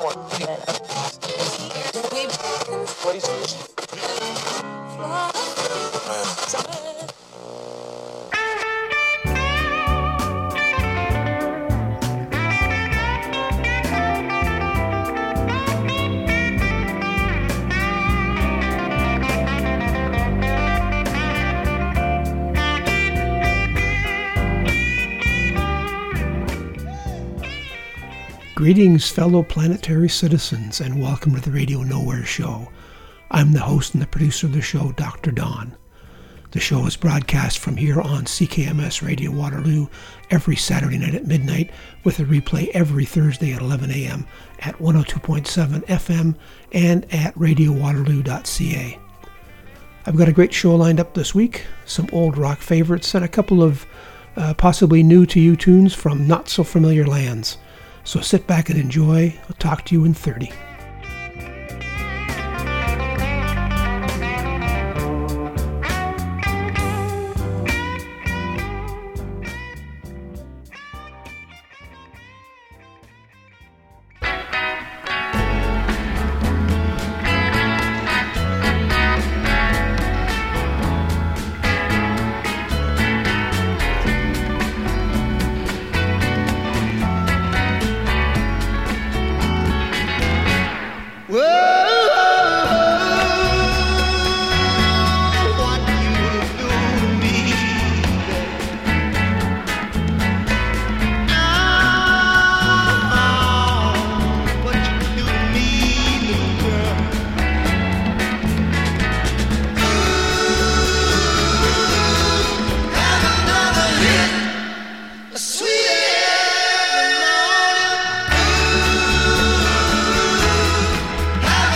Greetings, fellow planetary citizens, and welcome to the Radio Nowhere Show. I'm the host and the producer of the show, Dr. Don. The show is broadcast from here on CKMS Radio Waterloo every Saturday night at midnight, with a replay every Thursday at 11 a.m. at 102.7 FM and at radiowaterloo.ca. I've got a great show lined up this week, some old rock favorites, and a couple of possibly new to you tunes from not so familiar lands. So sit back and enjoy. I'll talk to you in 30. Sweet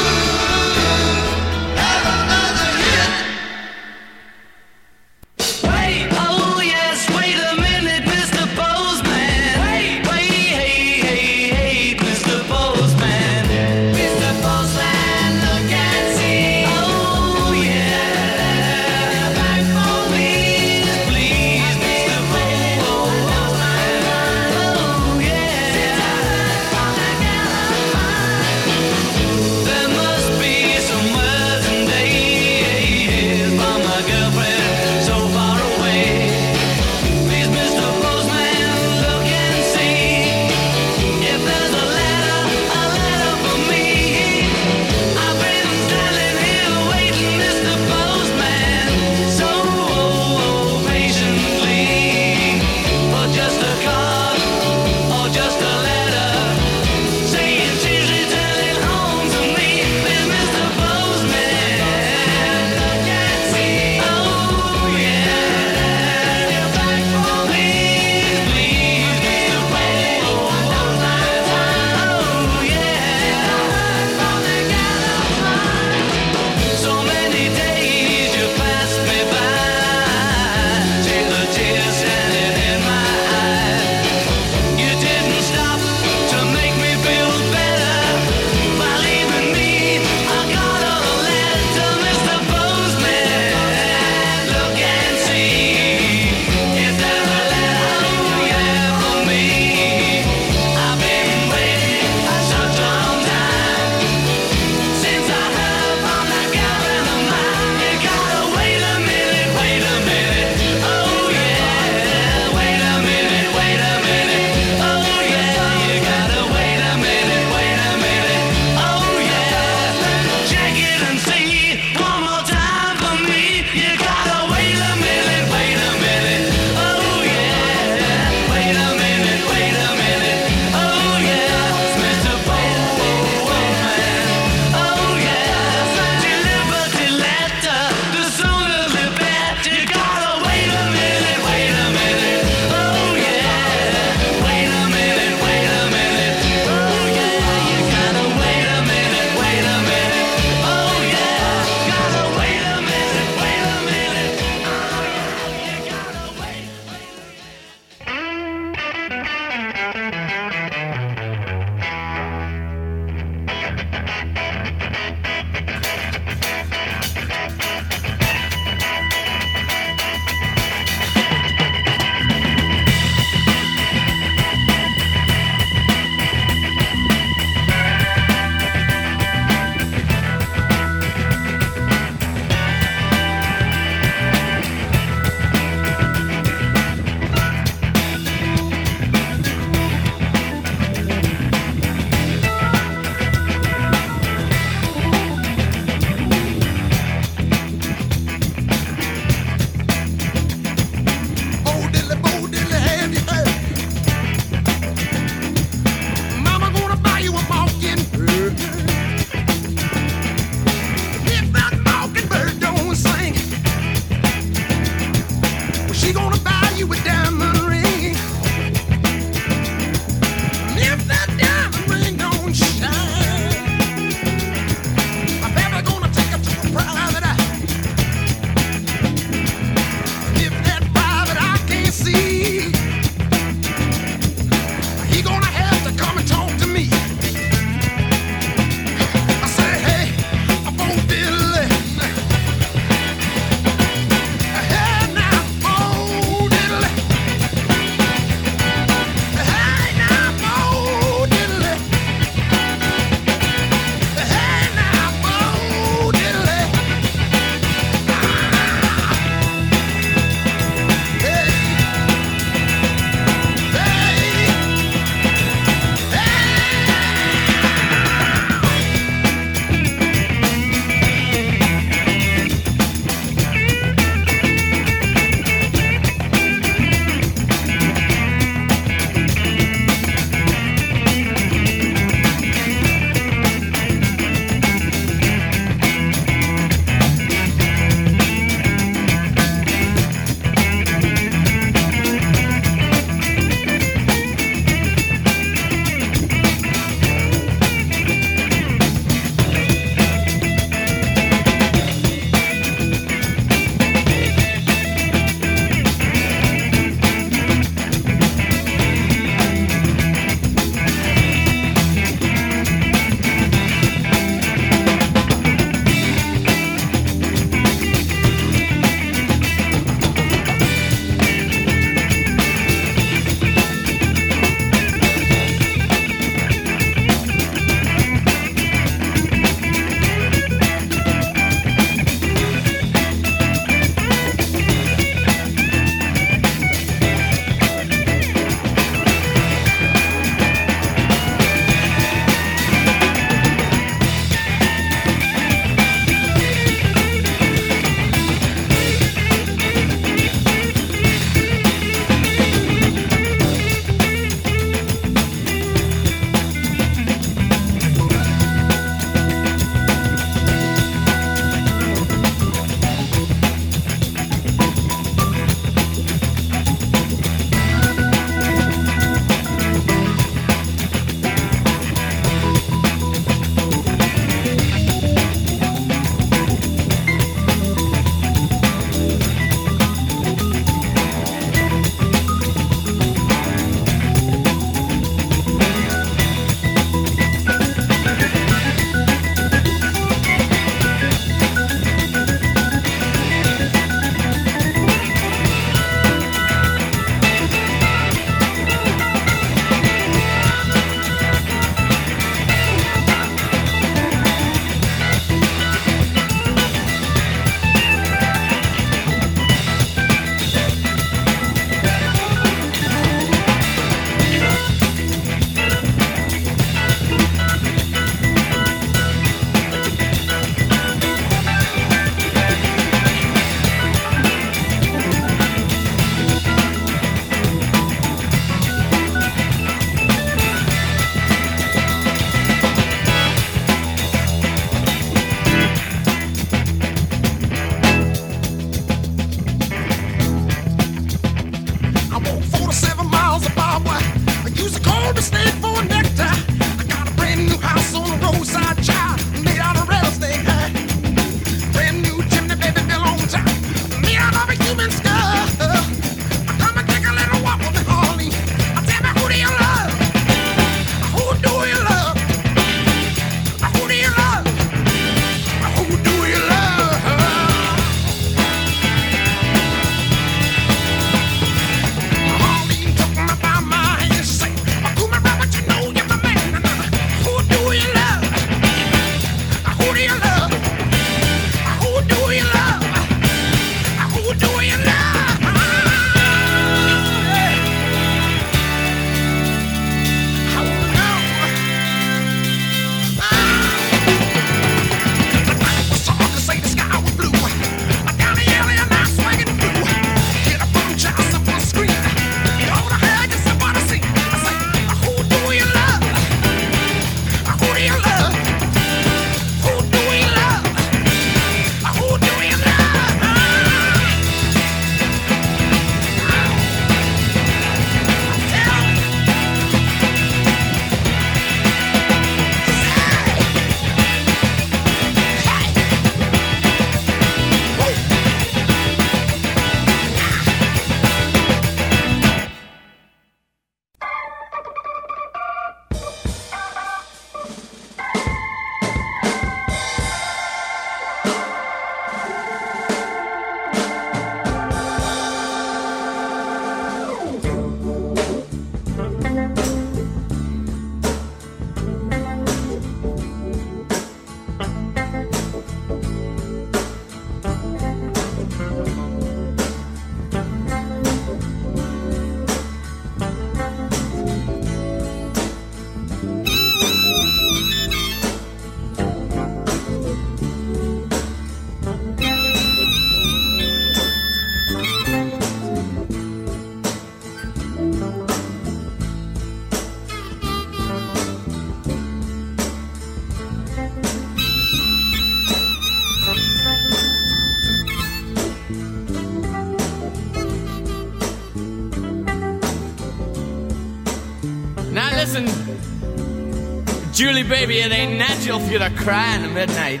listen, Julie, baby, it ain't natural for you to cry in the midnight.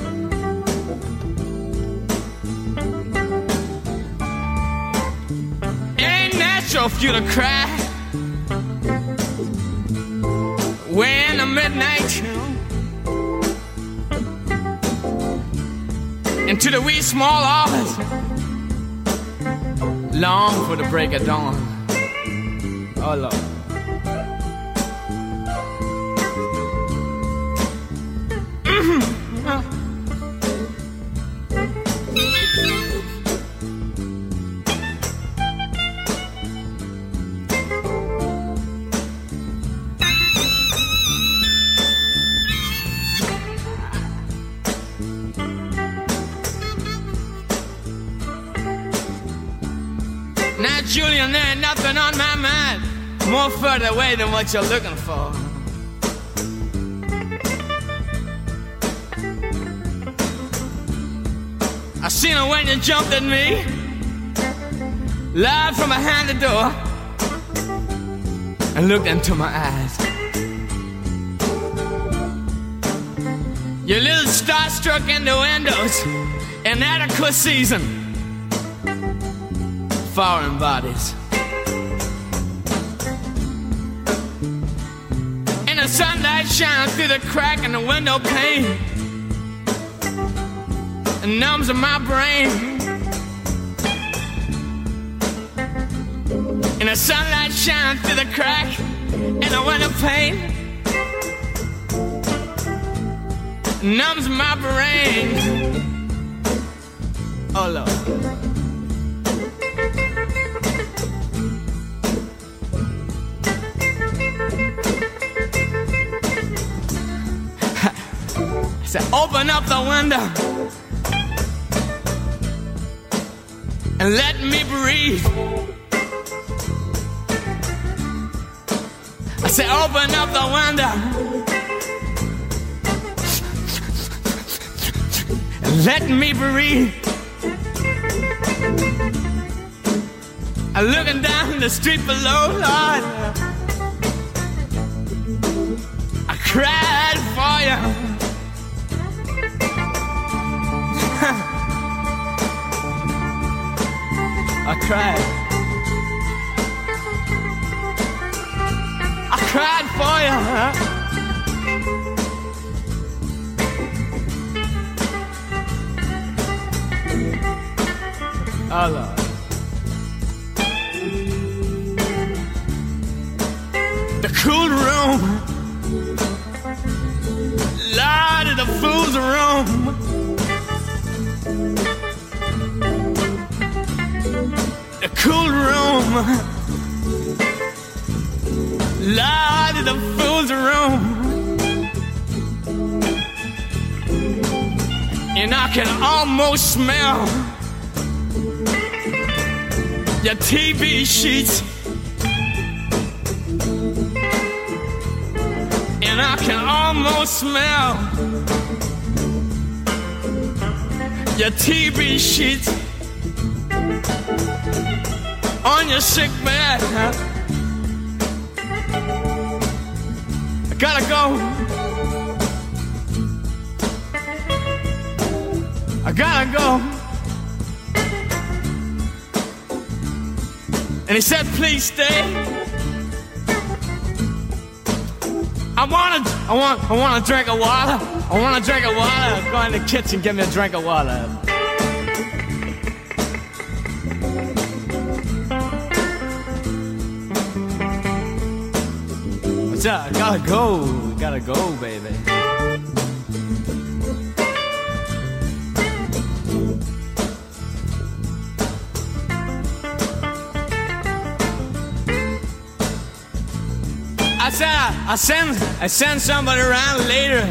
It ain't natural for you to cry way in the midnight, into the wee small hours, long for the break of dawn. Oh Lord. Now, Julian, there ain't nothing on my mind more further away than what you're looking for. I seen her when you jumped at me, loud from behind the door, and looked into my eyes. Your little starstruck in the windows, inadequate season, foreign bodies. And the sunlight shines through the crack in the window pane and numbs in my brain. And the sunlight shines through the crack in the window pane, numbs my brain. Oh Lord. I said, open up the window and let me breathe. I said, open up the window and let me breathe. I'm looking down the street below, Lord, I cried for you. I cried. I cried for you, Oh Lord. The cool room, Lord, of the fool's room. The cool room, Lord, of the fool's room. And I can almost smell your TV sheets. And I can almost smell your TV sheets on your sick bed. I gotta go. I gotta go. And he said, please stay. I want a drink of water. I want a drink of water. Go in the kitchen, get me a drink of water. What's up? I gotta go, baby. I said I send somebody around later.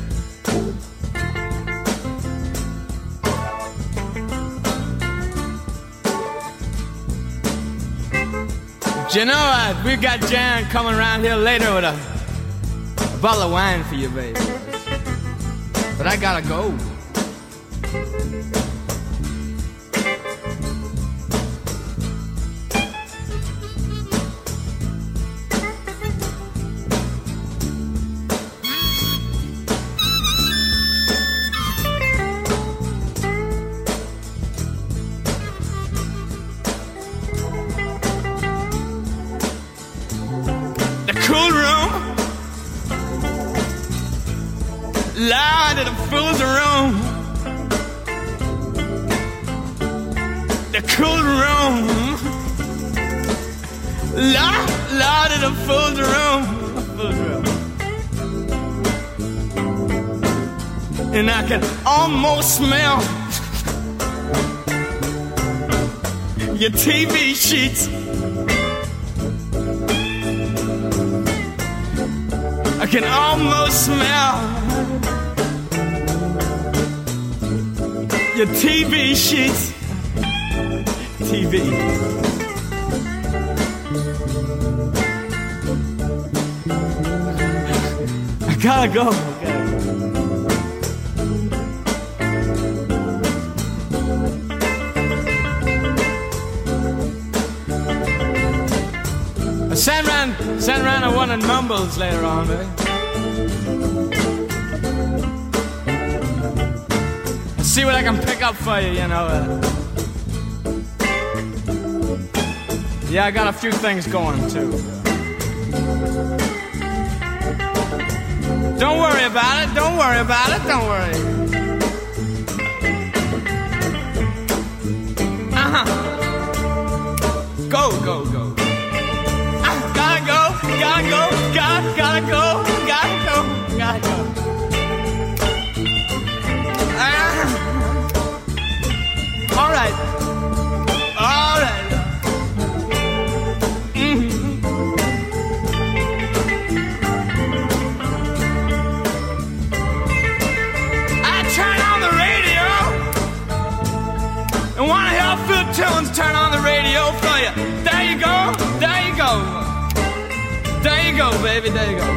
You know, we got Jan coming around here later with a bottle of wine for you, baby. But I gotta go. Lord of the fool's room. The cool room. Lord of the fool's room. And I can almost smell your TV sheets. I can almost smell your TV sheets. TV. I gotta go. Send round a one and mumbles later on, baby. See what I can pick up for you, you know. Yeah, I got a few things going too. Don't worry about it, don't worry about it, don't worry. Go, go, go. Gotta go, gotta go, gotta go, gotta go, gotta go. All right, all right. I turn on the radio and wanna hear a few tunes. Turn on the radio for you. There you go, there you go. There you go, baby, there you go.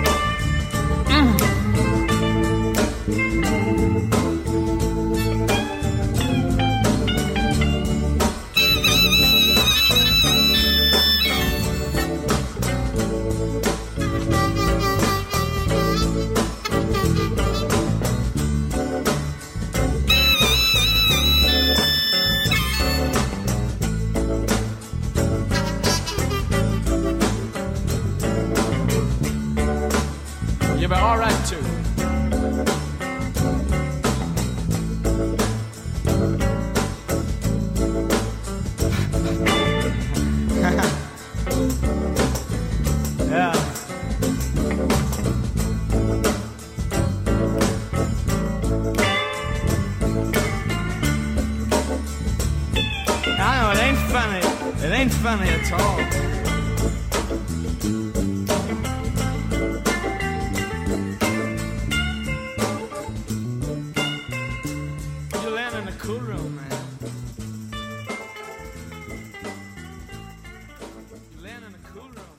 You'll be all right too. Yeah. I know it ain't funny. It ain't funny at all. Cool room, man. Land in a cool room.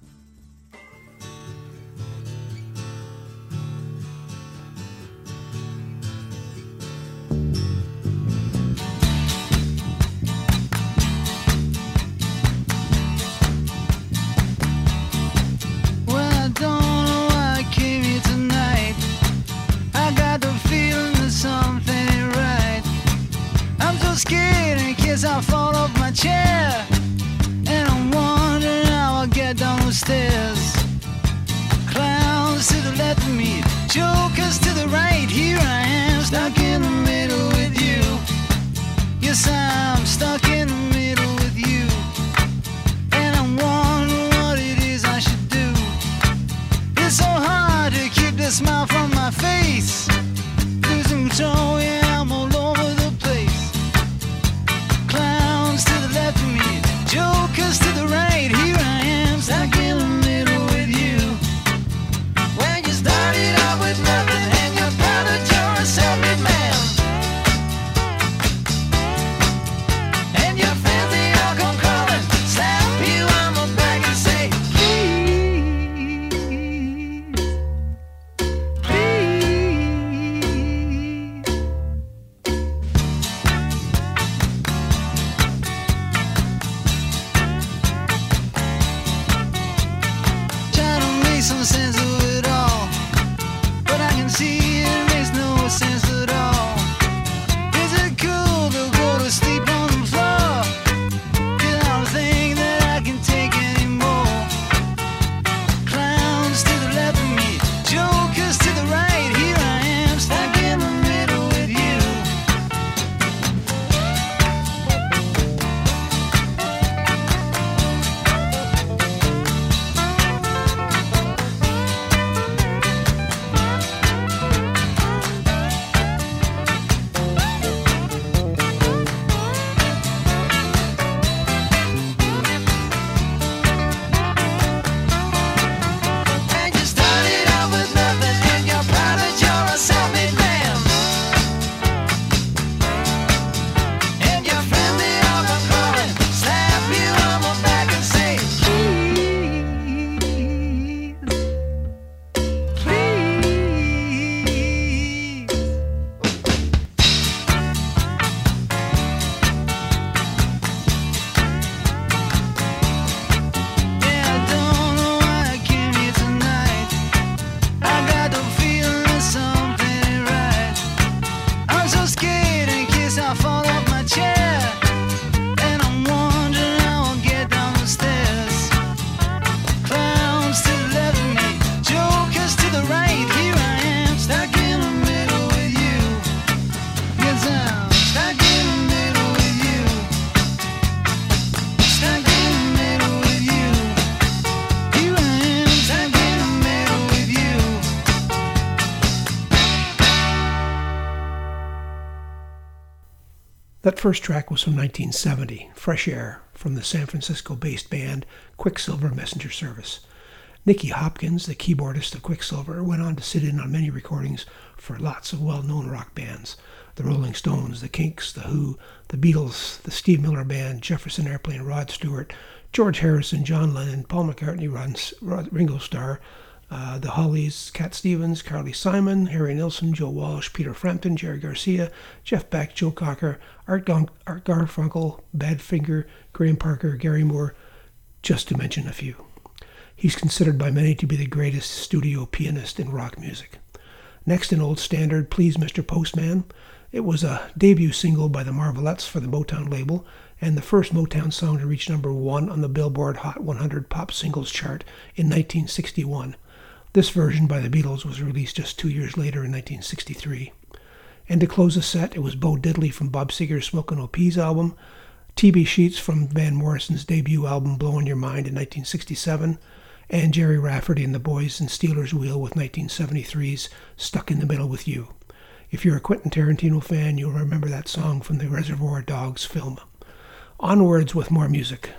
Well, I don't know why I came here tonight. I got the feeling that something ain't right. I'm so scared in case I fall off my chair, and I'm wondering how I'll get down the stairs. Clowns to the left of me, jokers to the right. Here I am, stuck in the middle with you. Yes, I'm stuck in the middle with you, and I'm wondering what it is I should do. It's so hard to keep the smile from my face. Losing control, yeah, I'm all over the place. Clowns to the left of me, jokers to the right. Here I am, stuck in the middle with you. When you started out with nothing and you're proud that you're a self-made man, and your friends they all come crawling, slap you on the back and say, please, please. That first track was from 1970, Fresh Air, from the San Francisco-based band Quicksilver Messenger Service. Nicky Hopkins, the keyboardist of Quicksilver, went on to sit in on many recordings for lots of well-known rock bands. The Rolling Stones, the Kinks, the Who, the Beatles, the Steve Miller Band, Jefferson Airplane, Rod Stewart, George Harrison, John Lennon, Paul McCartney, Ringo Starr, the Hollies, Cat Stevens, Carly Simon, Harry Nilsson, Joe Walsh, Peter Frampton, Jerry Garcia, Jeff Beck, Joe Cocker, Art Garfunkel, Badfinger, Graham Parker, Gary Moore, just to mention a few. He's considered by many to be the greatest studio pianist in rock music. Next, an old standard, Please Mr. Postman. It was a debut single by the Marvelettes for the Motown label, and the first Motown song to reach number 1 on the Billboard Hot 100 Pop Singles chart in 1961. This version by the Beatles was released just 2 years later in 1963. And to close the set, it was Bo Diddley from Bob Seger's Smokin' O.P.'s album, T.B. Sheets from Van Morrison's debut album Blowin' Your Mind in 1967, and Jerry Rafferty and the Boys and Steelers Wheel with 1973's Stuck in the Middle with You. If you're a Quentin Tarantino fan, you'll remember that song from the Reservoir Dogs film. Onwards with more music.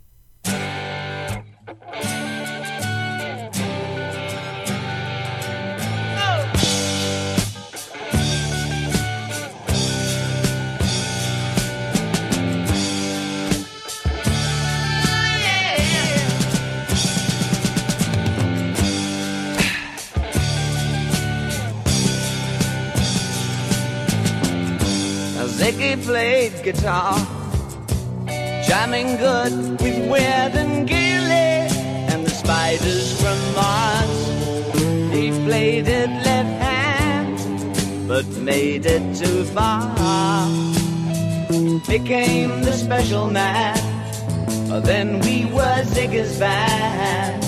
Ziggy played guitar, jamming good with Weird and Gilly and the Spiders from Mars. He played it left hand, but made it too far. Became the special man, then we were Ziggy's band.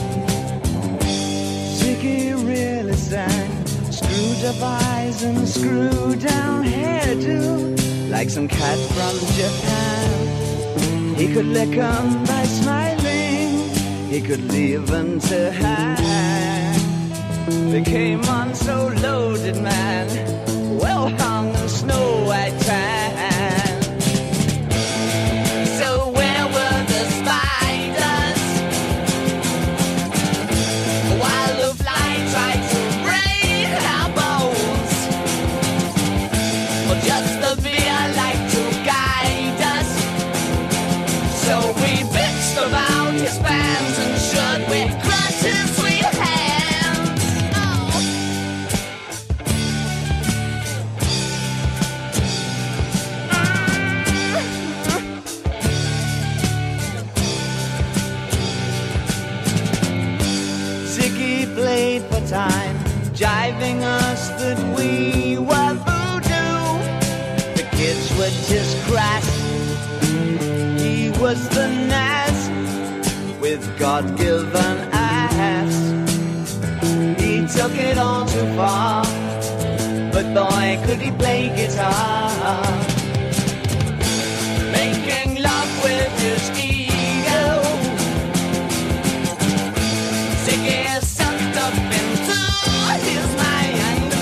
Ziggy really sang, screwed up eyes and screwed down hairdo, like some cat from Japan. He could lick 'em by smiling, he could leave 'em to hang. Became on so loaded man, well hung in snow white tan. So where were the spiders while the fly tried to break our bones? Or just the fear like to guide us? So we bitched about his pants and should we crush his sweet hands? Oh. Ziggy played for time, jiving us that we were voodoo. The kids were just crass, he was the Nas with God-given ass. He took it all too far, but boy could he play guitar. Making love with his ego, Ziggy sucked up into his mind,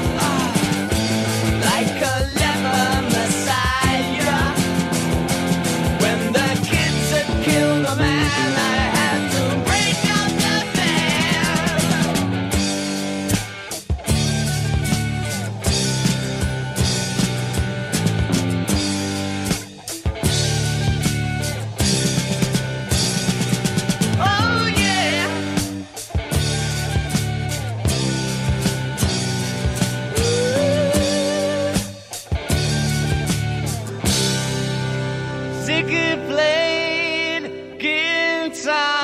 like a leper messiah. When the kids had killed a man, I had to break up the Oh yeah. Ziggy played guitar.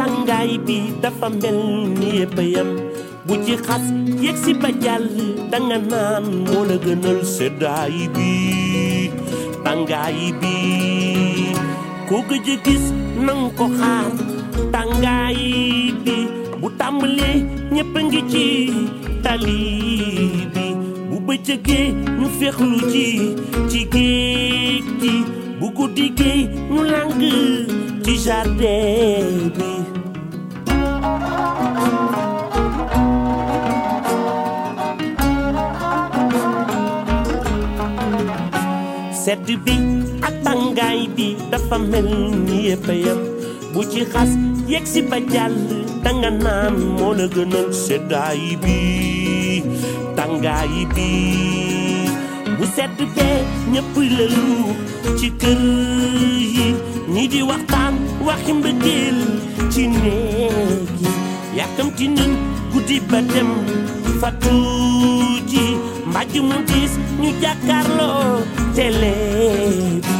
tàngaay bi dafa mel ni yépp yam bu ci xas yegg si ba jàll danga naan moo la gënal seddaay bi tàngaay bi ko gëj a gis nang ko xaar tàngaay bi bu tàmbalee ñépp a ngi ci tali bi bu bëccëgee ñu féexlu ci géej gi bu guddi gi ñu lang ci jardin bi sedd bi ak tàngaay bi dafa mel ni yépp yam bu ci xas yegg si ba jàll danga naan moo la gënal seddaay bi tàngaay bi bu sedd bee ñëpp lëlu ci kër yi ñi di waxtaan waxi mbëggeel ci néeg yi yàkkamti nañ guddi ba dem fa tuuti mbàjj mu diis ñu jàkkaarloo télé bi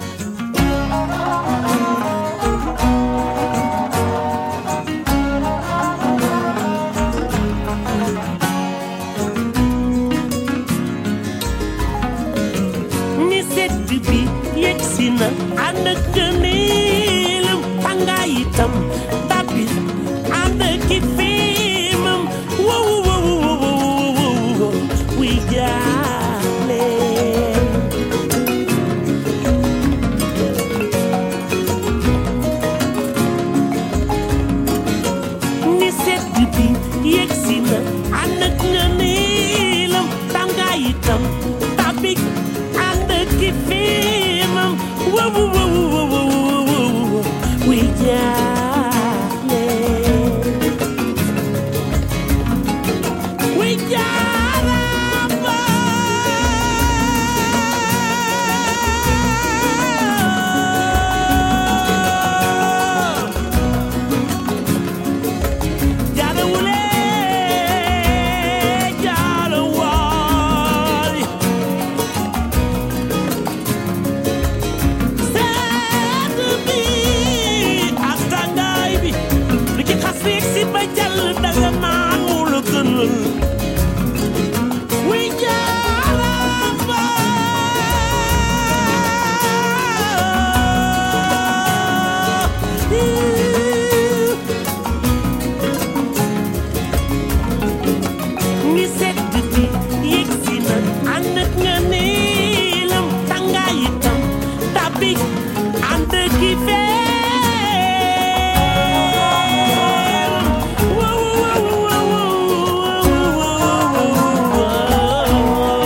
ni sedd bi yegsi na ànd ak gëneelam tàngaay itam tàbbi ànd ak i fiimam wow wow wow wow wi jaale ni sedd bi yegsi na ànd ak gëneelam tàngaay itam tàbbi ànd ak i fiimam wow wow wow wow wi jaale wi jaarama jaarawule jaarawaay sedd bi ak tàngaay bi lu ci xas yegg si ba jàll danga naan moo la gënal wi jaarama ni sedd bi yegsi na ànd ak nga neelam tàngaay itam tàbbi ànd ak i feem wow wow wow wow wow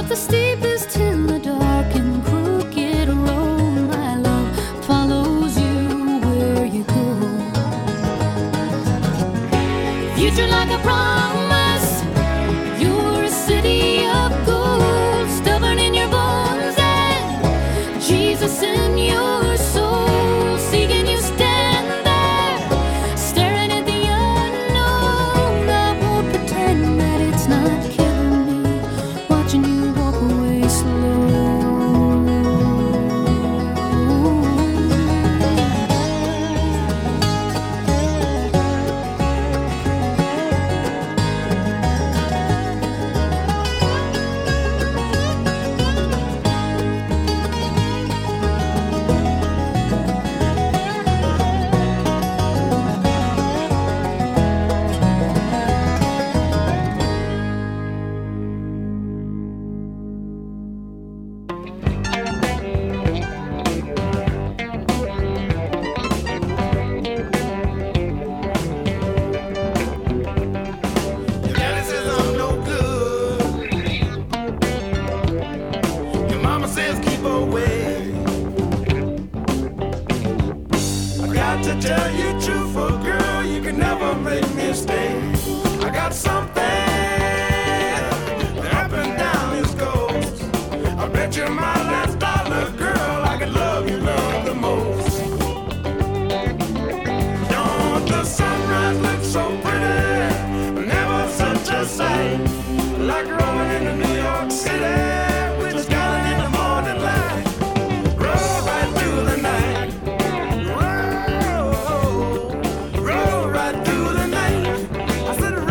the steepest till the dark and crooked road. My love follows you where you go. Future like a promise, you're a city of gold, stubborn in your bones and Jesus in your soul. Seeking you stand there, staring at the unknown. I won't pretend that it's not killing me, watching you walk away slow. Your daddy says I'm no good. Your mama says keep away. I got to tell you truth, for girl, you can never make me stay. I got something that up and down this goes. I bet you my last dollar, girl, I can love you love the most. Don't the sunrise look so pretty? Never such a sight, like rolling into New York City with the sky in the morning light. Roll right through the night. Roll right through the night. I said roll.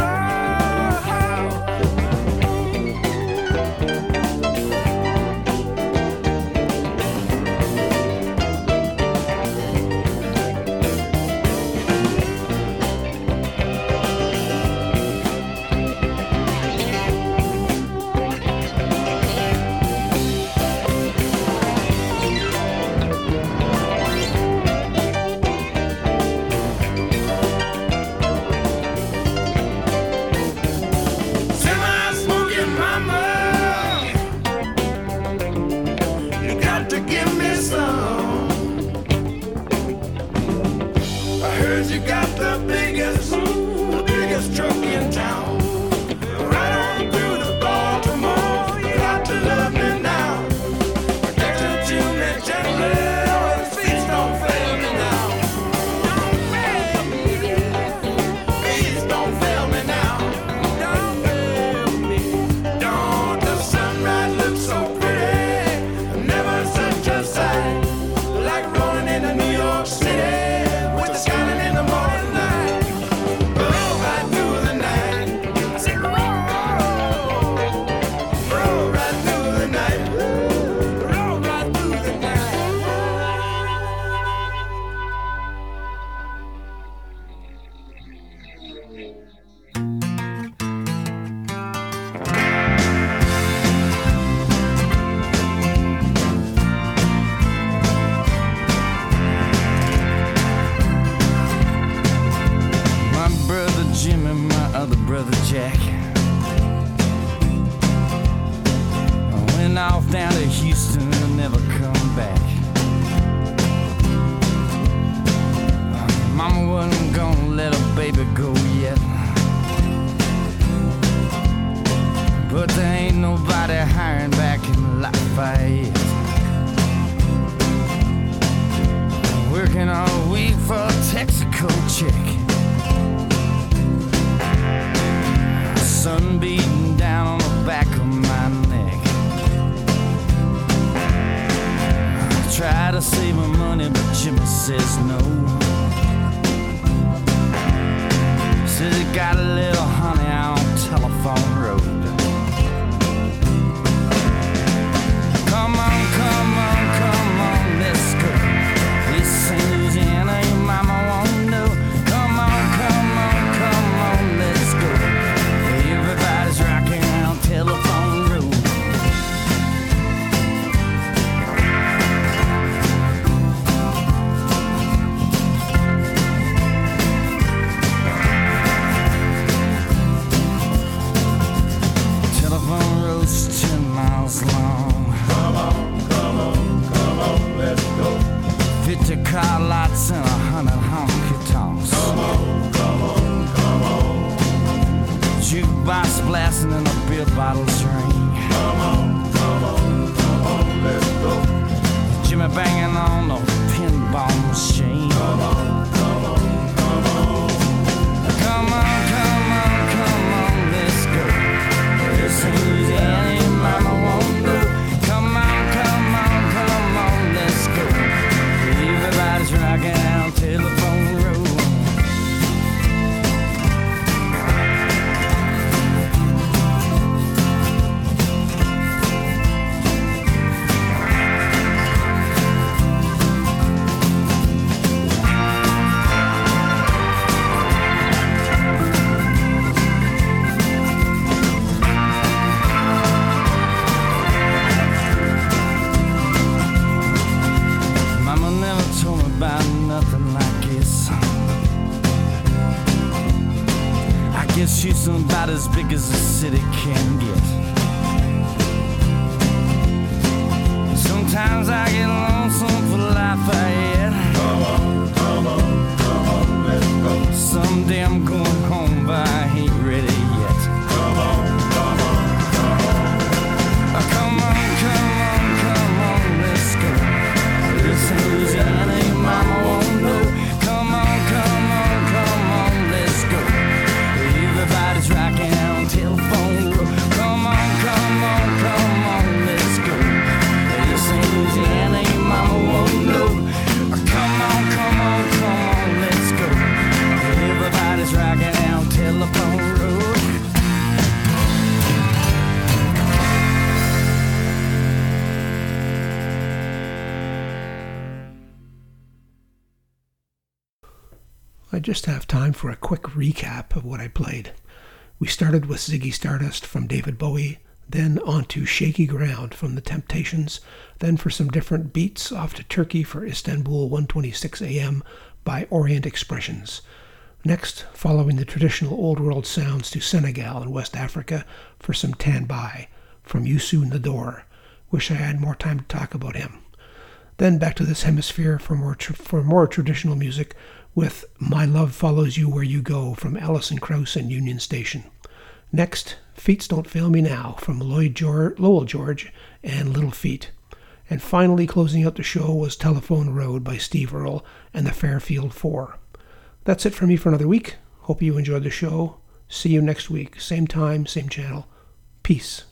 Semi-smoking mama, you got to give me some. I heard you got the biggest truck in town. Right on through to Baltimore, you got to love me now. Protected to me gently, his feet don't fail me now. Don't fail me, please don't fail me now. Don't fail me. Don't the sunrise look so pretty? Never such a sight, like rolling into New York City with the sky in the morning light. Roll right through the night. I said roll, roll right through the night. Roll right through the night. My brother Jim and my other brother Jack went off down to Houston and never come back. Mama wasn't gonna let her baby go yet, but there ain't nobody hiring back in Lafayette. Working all week for a Texaco check, sun beating down on the back of my neck. I try to save my money, but Jimmy says no. Says he got a little honey on Telephone Road. Come on, come on, come on, let's go. This St. Louisiana, your mama won't know. Come on, come on, come on, let's go. Everybody's rocking on Telephone Road. miles long. Come on, let's go. 50 car lots and 100 honky tonks. Come on. Jukebox blasting and the beer bottles ring. Come on, let's go. Jimmy banging on the pinball machine. Come on. Come on, let's go. Listen, Louisiana, mama won't know. Come on, let's go. Everybody's rocking down Telephone Road. She's about as big as the city can get. Sometimes I get lonesome for Lafayette. Come on, let's go. Someday I'm going home, but I ain't ready yet. Come on. Come on, let's go. Listen, Louisiana, your mama won't know. Come on, let's go. Everybody's rocking on Telephone Road. Come on, let's go. Listen, Louisiana, your mama won't know. Come on, let's go. Everybody's rocking on Telephone Road. I just have time for a quick recap of what I played. We started with Ziggy Stardust from David Bowie, then on to Shaky Ground from The Temptations, then for some different beats off to Turkey for Istanbul 1:26 a.m. by Orient Expressions. Next, following the traditional Old World sounds to Senegal and West Africa for some Tanbai from Youssou N'Dour. Wish I had more time to talk about him. Then back to this hemisphere for more traditional music with My Love Follows You Where You Go from Alison Krauss and Union Station. Next, Feet Don't Fail Me Now from Lowell George and Little Feat. And finally closing out the show was Telephone Road by Steve Earle and the Fairfield Four. That's it for me for another week. Hope you enjoyed the show. See you next week. Same time, same channel. Peace.